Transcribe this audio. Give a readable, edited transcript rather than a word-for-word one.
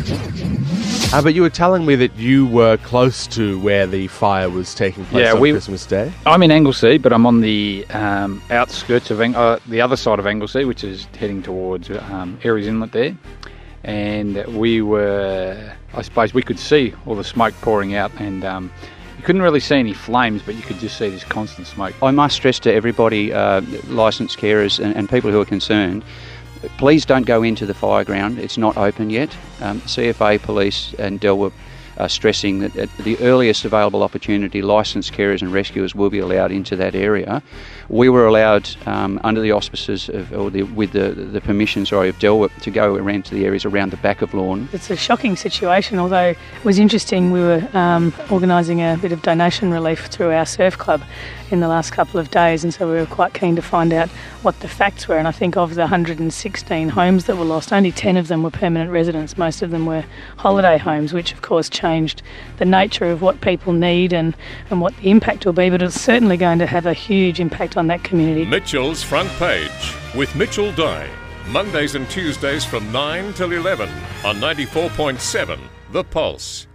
But you were telling me that you were close to where the fire was taking place on Christmas Day. I'm in Anglesea, but I'm on the outskirts of the other side of Anglesea, which is heading towards Aireys Inlet there. And we were, I suppose, we could see all the smoke pouring out, and you couldn't really see any flames, but you could just see this constant smoke. I must stress to everybody, licensed carers and people who are concerned, please don't go into the fire ground. It's not open yet. CFA, police and DELWA are stressing that at the earliest available opportunity, licensed carers and rescuers will be allowed into that area. We were allowed, under the auspices with the permission, of DELWA, to go around to the areas around the back of Lorne. It's a shocking situation, although it was interesting. We were organising a bit of donation relief through our surf club in the last couple of days, and so we were quite keen to find out what the facts were. And I think of the 116 homes that were lost, only 10 of them were permanent residents. Most of them were holiday homes, which of course changed the nature of what people need and what the impact will be, but it's certainly going to have a huge impact on that community. Mitchell's Front Page with Mitchell Dye, Mondays and Tuesdays from 9 till 11 on 94.7 The Pulse.